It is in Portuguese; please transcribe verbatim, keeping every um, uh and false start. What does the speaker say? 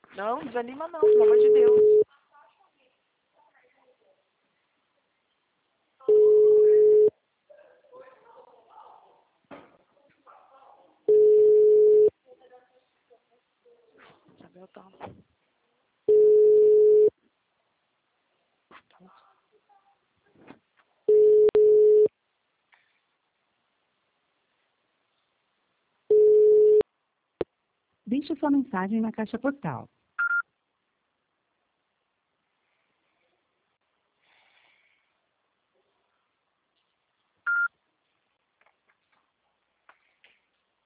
Não, desanima não, pelo amor de Deus. Isabel tá. Deixe sua mensagem na caixa postal.